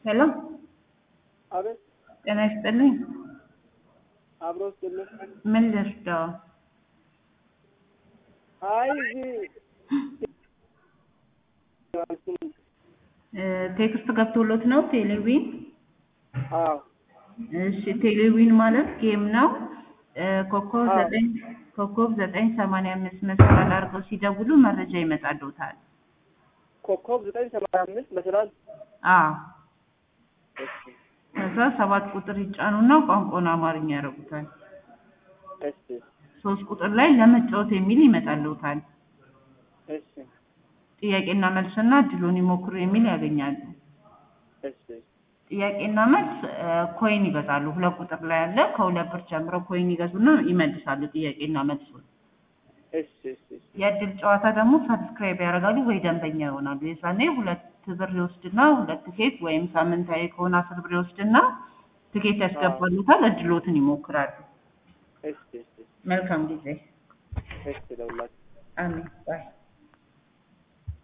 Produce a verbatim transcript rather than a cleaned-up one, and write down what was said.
Hello? አቤት ጤና ይስጥልኝ። አብሮ ስልክ ምን ልርዳው? አይ እዚህ እ ቴክስት ገብቶሎት ነው ቴሌዊን? አዎ እሺ ቴሌዊን ማለት ጌም ነው። እ ኮከብ አዎ ዘጠኝ ኮከብ ዘጠኝ ሰማንያ አምስት መስመር አድርገው ሲደውሉ መረጃ ይመጣልዎታል። ኮከብ ዘጠኝ ሰማንያ አምስት መስላል። አዎ ከዛ ሰባት ቁጥር ይጫኑና ቋንቋውን አማርኛ ያደርጉታል። እሺ ሶስት ቁጥር ላይ ለመጫወት የሚል ይመጣልዎታል። እሺ ጥያቄና መልስና እድሉን ይሞክሩ የሚል ያገኛሉ። እሺ ጥያቄና መልስ ኮይን ይገዛሉ። ሁለት ቁጥር ላይ አለ። ከሁለት ብር ጀምሮ ኮይን ይገዙና ይመልሳሉ ጥያቄና መልሱን። እሺ እሺ የእድል ጨዋታ ደግሞ ሰብስክራይብ ያደርጋሉ ወይ ደንበኛ ይሆናሉ። የዛኔ ሁለት ብር ይወስድና ሁለት ትኬት ወይም ሳምንታዊ ከሆነ አስር ብር ይወስድና ትኬት ያስገባሉታል። እድሎትን ይሞክራሉ። እሺ እሺ መልካም ጊዜ። እሺ ደውላችሁ አሜን።